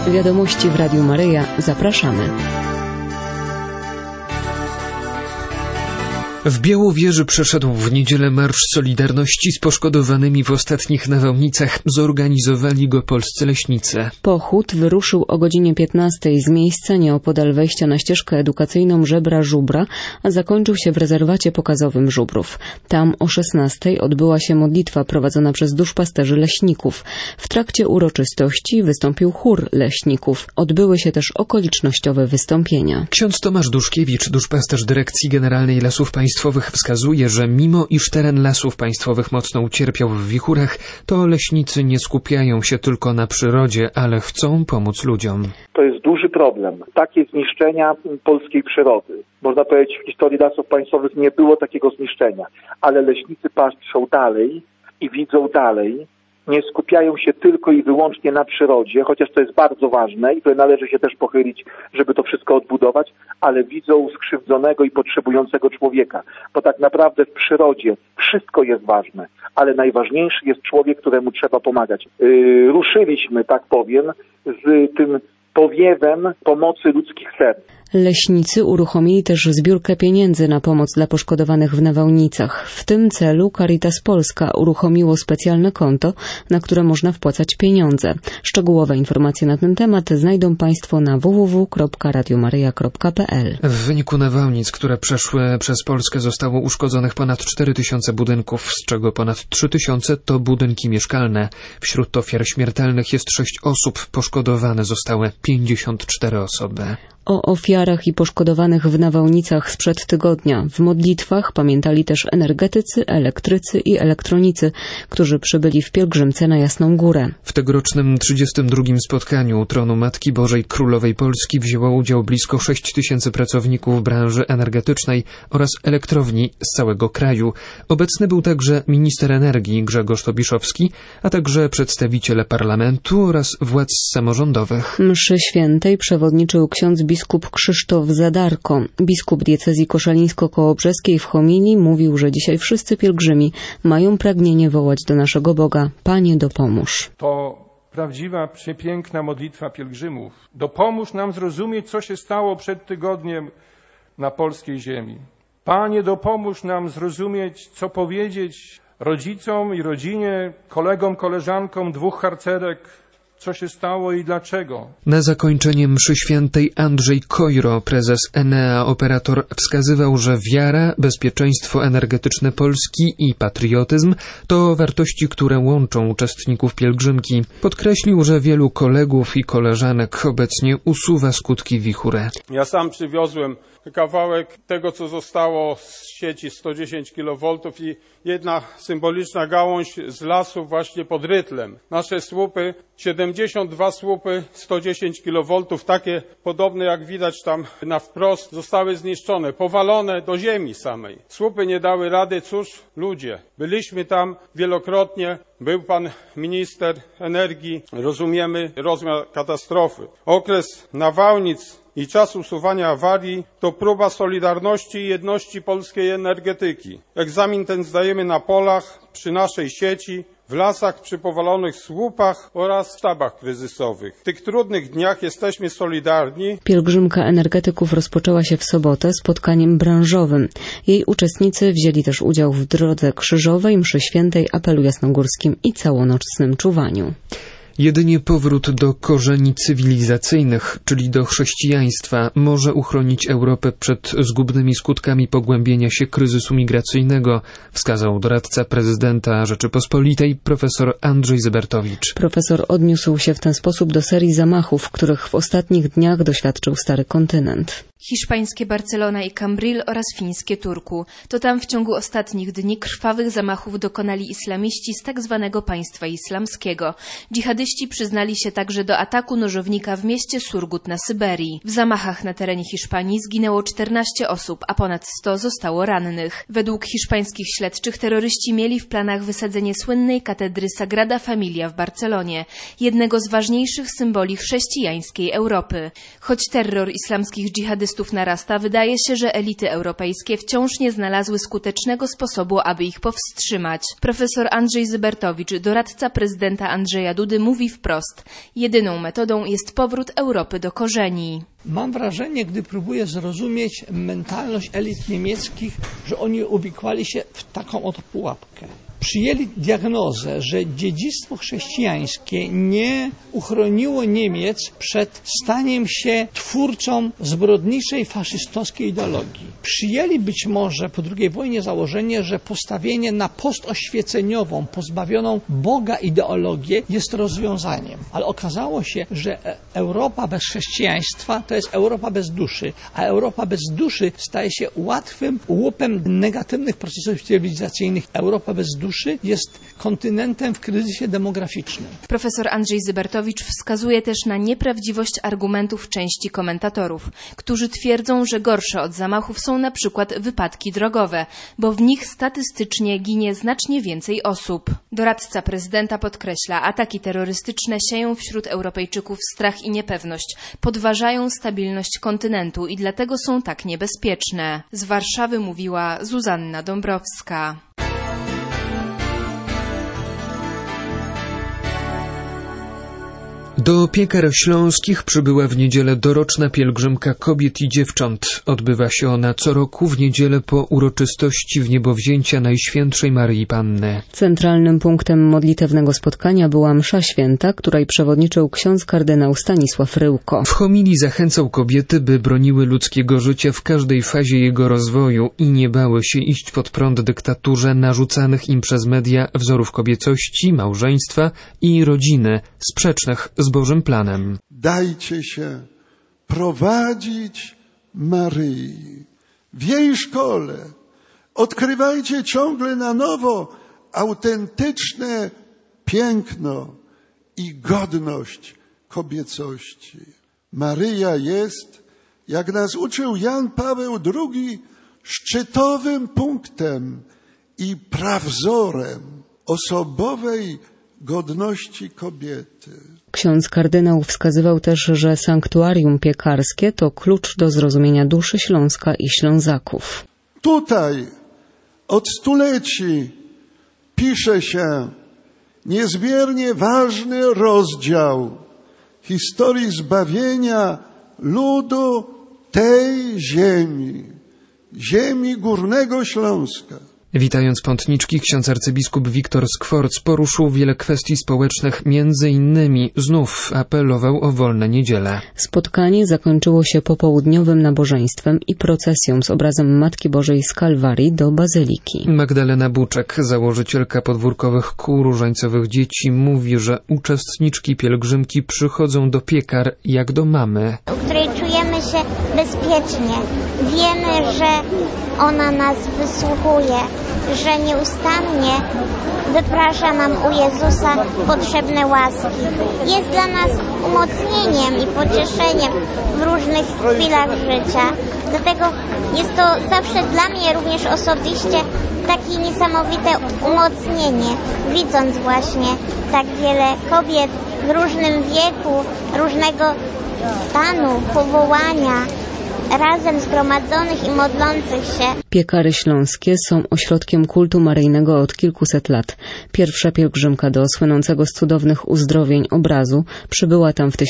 Wiadomości w Radiu Maryja. Zapraszamy. W Białowieży przeszedł w niedzielę Marsz Solidarności z poszkodowanymi w ostatnich nawałnicach. Zorganizowali go polscy leśnicy. Pochód wyruszył o godzinie 15 z miejsca nieopodal wejścia na ścieżkę edukacyjną Żebra-Żubra, a zakończył się w rezerwacie pokazowym Żubrów. Tam o 16 odbyła się modlitwa prowadzona przez duszpasterzy leśników. W trakcie uroczystości wystąpił chór leśników. Odbyły się też okolicznościowe wystąpienia. Ksiądz Tomasz Duszkiewicz, duszpasterz Dyrekcji Generalnej Lasów Państwowych, wskazuje, że mimo iż teren lasów państwowych mocno ucierpiał w wichurach, to leśnicy nie skupiają się tylko na przyrodzie, ale chcą pomóc ludziom. To jest duży problem. Takie zniszczenia polskiej przyrody. Można powiedzieć, w historii lasów państwowych nie było takiego zniszczenia, ale leśnicy patrzą dalej i widzą dalej. Nie skupiają się tylko i wyłącznie na przyrodzie, chociaż to jest bardzo ważne i to należy się też pochylić, żeby to wszystko odbudować, ale widzą skrzywdzonego i potrzebującego człowieka, bo tak naprawdę w przyrodzie wszystko jest ważne, ale najważniejszy jest człowiek, któremu trzeba pomagać. Ruszyliśmy, tak powiem, z tym powiewem pomocy ludzkich serc. Leśnicy uruchomili też zbiórkę pieniędzy na pomoc dla poszkodowanych w nawałnicach. W tym celu Caritas Polska uruchomiło specjalne konto, na które można wpłacać pieniądze. Szczegółowe informacje na ten temat znajdą Państwo na www.radiomaryja.pl. W wyniku nawałnic, które przeszły przez Polskę, zostało uszkodzonych ponad 4000 budynków, z czego ponad 3000 to budynki mieszkalne. Wśród ofiar śmiertelnych jest 6 osób, poszkodowane zostały 54 osoby. O ofiarach i poszkodowanych w nawałnicach sprzed tygodnia w modlitwach pamiętali też energetycy, elektrycy i elektronicy, którzy przybyli w pielgrzymce na Jasną Górę. W tegorocznym 32. spotkaniu u tronu Matki Bożej Królowej Polski wzięło udział blisko 6000 pracowników branży energetycznej oraz elektrowni z całego kraju. Obecny był także minister energii Grzegorz Tobiszowski, a także przedstawiciele parlamentu oraz władz samorządowych. Mszy świętej przewodniczył ksiądz biskup Krzysztof Zadarko. Biskup diecezji koszalińsko-kołobrzeskiej w homilii mówił, że dzisiaj wszyscy pielgrzymi mają pragnienie wołać do naszego Boga: Panie, dopomóż. To prawdziwa, przepiękna modlitwa pielgrzymów. Dopomóż nam zrozumieć, co się stało przed tygodniem na polskiej ziemi. Panie, dopomóż nam zrozumieć, co powiedzieć rodzicom i rodzinie, kolegom, koleżankom 2 harcerek, co się stało i dlaczego. Na zakończenie mszy świętej Andrzej Kojro, prezes Enea Operator, wskazywał, że wiara, bezpieczeństwo energetyczne Polski i patriotyzm to wartości, które łączą uczestników pielgrzymki. Podkreślił, że wielu kolegów i koleżanek obecnie usuwa skutki wichury. Ja sam przywiozłem kawałek tego, co zostało z sieci 110 kV i jedna symboliczna gałąź z lasu właśnie pod Rytlem. Nasze słupy, 72 słupy, 110 kV, takie podobne jak widać tam na wprost, zostały zniszczone, powalone do ziemi samej. Słupy nie dały rady, cóż, ludzie. Byliśmy tam wielokrotnie, był pan minister energii, rozumiemy rozmiar katastrofy. Okres nawałnic i czas usuwania awarii to próba solidarności i jedności polskiej energetyki. Egzamin ten zdajemy na polach, przy naszej sieci, w lasach, przy powalonych słupach oraz w sztabach kryzysowych. W tych trudnych dniach jesteśmy solidarni. Pielgrzymka energetyków rozpoczęła się w sobotę spotkaniem branżowym. Jej uczestnicy wzięli też udział w Drodze Krzyżowej, mszy świętej, apelu jasnogórskim i całonocnym czuwaniu. Jedynie powrót do korzeni cywilizacyjnych, czyli do chrześcijaństwa, może uchronić Europę przed zgubnymi skutkami pogłębienia się kryzysu migracyjnego, wskazał doradca prezydenta Rzeczypospolitej profesor Andrzej Zybertowicz. Profesor odniósł się w ten sposób do serii zamachów, których w ostatnich dniach doświadczył stary kontynent. Hiszpańskie Barcelona i Cambril oraz fińskie Turku. To tam w ciągu ostatnich dni krwawych zamachów dokonali islamiści z tzw. państwa islamskiego. Dżihadyści przyznali się także do ataku nożownika w mieście Surgut na Syberii. W zamachach na terenie Hiszpanii zginęło 14 osób, a ponad 100 zostało rannych. Według hiszpańskich śledczych terroryści mieli w planach wysadzenie słynnej katedry Sagrada Familia w Barcelonie, jednego z ważniejszych symboli chrześcijańskiej Europy. Choć terror islamskich dżihadystów terrorystów narasta, wydaje się, że elity europejskie wciąż nie znalazły skutecznego sposobu, aby ich powstrzymać. Profesor Andrzej Zybertowicz, doradca prezydenta Andrzeja Dudy, mówi wprost: jedyną metodą jest powrót Europy do korzeni. Mam wrażenie, gdy próbuję zrozumieć mentalność elit niemieckich, że oni uwikłali się w taką oto pułapkę. Przyjęli diagnozę, że dziedzictwo chrześcijańskie nie uchroniło Niemiec przed staniem się twórcą zbrodniczej faszystowskiej ideologii. Przyjęli być może po II wojnie założenie, że postawienie na postoświeceniową, pozbawioną Boga ideologię jest rozwiązaniem. Ale okazało się, że Europa bez chrześcijaństwa to jest Europa bez duszy, a Europa bez duszy staje się łatwym łupem negatywnych procesów cywilizacyjnych. Europa bez duszy jest kontynentem w kryzysie demograficznym. Profesor Andrzej Zybertowicz wskazuje też na nieprawdziwość argumentów części komentatorów, którzy twierdzą, że gorsze od zamachów są na przykład wypadki drogowe, bo w nich statystycznie ginie znacznie więcej osób. Doradca prezydenta podkreśla, ataki terrorystyczne sieją wśród Europejczyków strach i niepewność, podważają stabilność kontynentu i dlatego są tak niebezpieczne. Z Warszawy mówiła Zuzanna Dąbrowska. Do Piekar Śląskich przybyła w niedzielę doroczna pielgrzymka kobiet i dziewcząt. Odbywa się ona co roku w niedzielę po uroczystości wniebowzięcia Najświętszej Maryi Panny. Centralnym punktem modlitewnego spotkania była msza święta, której przewodniczył ksiądz kardynał Stanisław Ryłko. W homilii zachęcał kobiety, by broniły ludzkiego życia w każdej fazie jego rozwoju i nie bały się iść pod prąd dyktaturze narzucanych im przez media wzorów kobiecości, małżeństwa i rodziny, sprzecznych z Bożym planem. Dajcie się prowadzić Maryi. W jej szkole odkrywajcie ciągle na nowo autentyczne piękno i godność kobiecości. Maryja jest, jak nas uczył Jan Paweł II, szczytowym punktem i prawzorem osobowej godności kobiety. Ksiądz kardynał wskazywał też, że sanktuarium piekarskie to klucz do zrozumienia duszy Śląska i Ślązaków. Tutaj od stuleci pisze się niezmiernie ważny rozdział historii zbawienia ludu tej ziemi, ziemi Górnego Śląska. Witając pątniczki, ksiądz arcybiskup Wiktor Skworc poruszył wiele kwestii społecznych, między innymi znów apelował o wolne niedziele. Spotkanie zakończyło się popołudniowym nabożeństwem i procesją z obrazem Matki Bożej z Kalwarii do Bazyliki. Magdalena Buczek, założycielka podwórkowych kół różańcowych dzieci, mówi, że uczestniczki pielgrzymki przychodzą do Piekar jak do mamy, u której czujemy się bezpiecznie. Wiemy, że ona nas wysłuchuje, że nieustannie wyprasza nam u Jezusa potrzebne łaski. Jest dla nas umocnieniem i pocieszeniem w różnych chwilach życia. Dlatego jest to zawsze dla mnie również osobiście takie niesamowite umocnienie, widząc właśnie tak wiele kobiet w różnym wieku, różnego stanu, powołania, razem zgromadzonych i modlących się. Piekary Śląskie są ośrodkiem kultu maryjnego od kilkuset lat. Pierwsza pielgrzymka do słynącego z cudownych uzdrowień obrazu przybyła tam w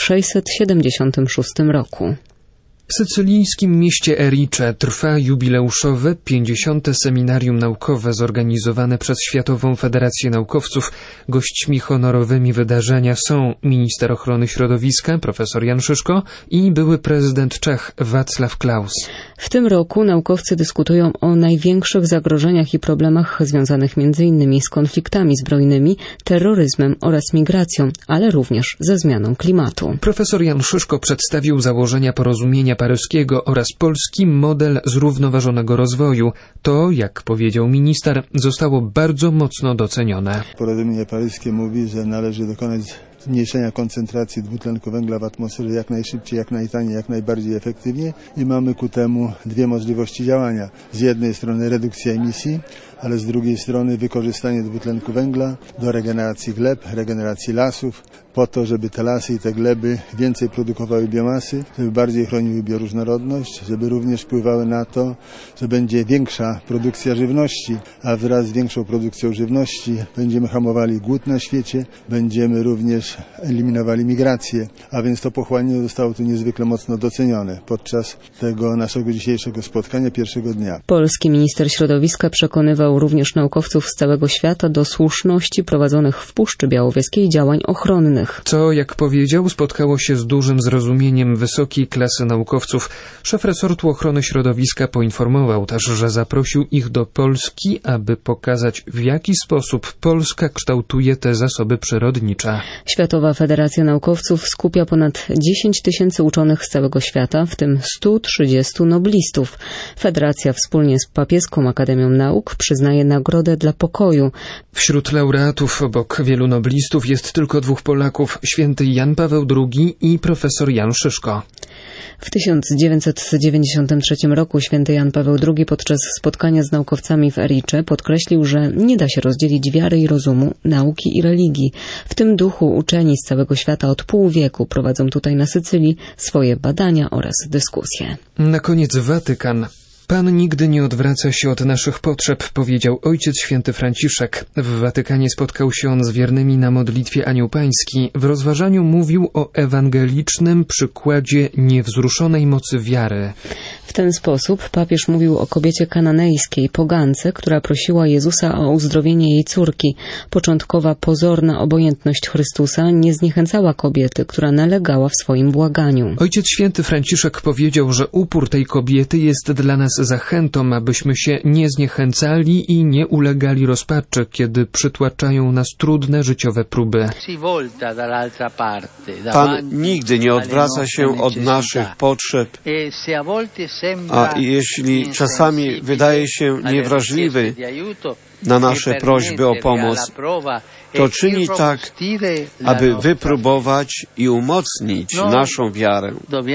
1676 roku. W sycylijskim mieście Erice trwa jubileuszowe 50. seminarium naukowe zorganizowane przez Światową Federację Naukowców. Gośćmi honorowymi wydarzenia są minister ochrony środowiska profesor Jan Szyszko i były prezydent Czech Václav Klaus. W tym roku naukowcy dyskutują o największych zagrożeniach i problemach związanych m.in. z konfliktami zbrojnymi, terroryzmem oraz migracją, ale również ze zmianą klimatu. Profesor Jan Szyszko przedstawił założenia porozumienia paryskiego oraz polski model zrównoważonego rozwoju. To, jak powiedział minister, zostało bardzo mocno docenione. Porozumienie paryskie mówi, że należy dokonać zmniejszenia koncentracji dwutlenku węgla w atmosferze jak najszybciej, jak najtaniej, jak najbardziej efektywnie i mamy ku temu dwie możliwości działania. Z jednej strony redukcja emisji, ale z drugiej strony wykorzystanie dwutlenku węgla do regeneracji gleb, regeneracji lasów, po to, żeby te lasy i te gleby więcej produkowały biomasy, żeby bardziej chroniły bioróżnorodność, żeby również wpływały na to, że będzie większa produkcja żywności, a wraz z większą produkcją żywności będziemy hamowali głód na świecie, będziemy również eliminowali migrację, a więc to pochłanianie zostało tu niezwykle mocno docenione podczas tego naszego dzisiejszego spotkania pierwszego dnia. Polski minister środowiska przekonywał również naukowców z całego świata do słuszności prowadzonych w Puszczy Białowieskiej działań ochronnych. Co, jak powiedział, spotkało się z dużym zrozumieniem wysokiej klasy naukowców. Szef resortu ochrony środowiska poinformował też, że zaprosił ich do Polski, aby pokazać, w jaki sposób Polska kształtuje te zasoby przyrodnicze. Światowa Federacja Naukowców skupia ponad 10 000 uczonych z całego świata, w tym 130 noblistów. Federacja wspólnie z Papieską Akademią Nauk przyznaje Nagrodę dla Pokoju. Wśród laureatów obok wielu noblistów jest tylko 2 Polaków, święty Jan Paweł II i profesor Jan Szyszko. W 1993 roku święty Jan Paweł II podczas spotkania z naukowcami w Ericze podkreślił, że nie da się rozdzielić wiary i rozumu, nauki i religii. W tym duchu uczeni z całego świata od pół wieku prowadzą tutaj na Sycylii swoje badania oraz dyskusje. Na koniec Watykan. Pan nigdy nie odwraca się od naszych potrzeb, powiedział Ojciec Święty Franciszek. W Watykanie spotkał się on z wiernymi na modlitwie Anioł Pański. W rozważaniu mówił o ewangelicznym przykładzie niewzruszonej mocy wiary. W ten sposób papież mówił o kobiecie kananejskiej, pogance, która prosiła Jezusa o uzdrowienie jej córki. Początkowa pozorna obojętność Chrystusa nie zniechęcała kobiety, która nalegała w swoim błaganiu. Ojciec Święty Franciszek powiedział, że upór tej kobiety jest dla nas zachętą, abyśmy się nie zniechęcali i nie ulegali rozpaczy, kiedy przytłaczają nas trudne życiowe próby. Pan nigdy nie odwraca się od naszych potrzeb, a jeśli czasami wydaje się niewrażliwy na nasze prośby o pomoc, to czyni tak, aby wypróbować i umocnić naszą wiarę.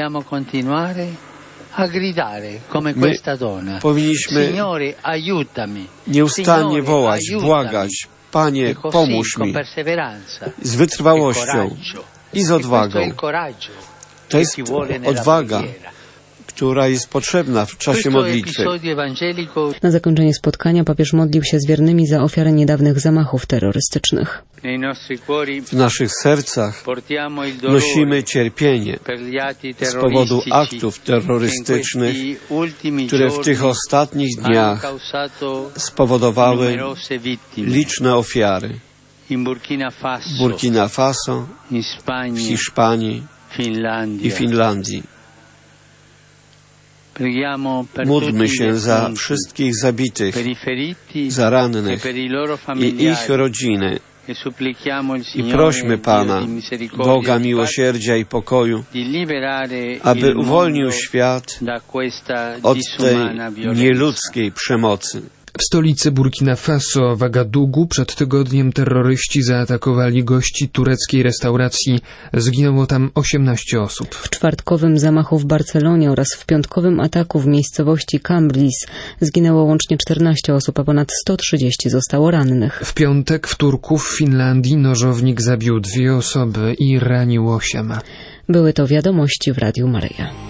My powinniśmy nieustannie wołać, błagać: Panie, pomóż mi, z wytrwałością i z odwagą. To jest odwaga, która jest potrzebna w czasie modlitwy. Na zakończenie spotkania papież modlił się z wiernymi za ofiary niedawnych zamachów terrorystycznych. W naszych sercach nosimy cierpienie z powodu aktów terrorystycznych, które w tych ostatnich dniach spowodowały liczne ofiary w Burkina Faso, w Hiszpanii i Finlandii. Módlmy się za wszystkich zabitych, za rannych i ich rodziny i prośmy Pana, Boga miłosierdzia i pokoju, aby uwolnił świat od tej nieludzkiej przemocy. W stolicy Burkina Faso, w Agadugu, przed tygodniem terroryści zaatakowali gości tureckiej restauracji. Zginęło tam 18 osób. W czwartkowym zamachu w Barcelonie oraz w piątkowym ataku w miejscowości Cambrils zginęło łącznie 14 osób, a ponad 130 zostało rannych. W piątek w Turku w Finlandii nożownik zabił 2 osoby i ranił 8. Były to wiadomości w Radiu Maryja.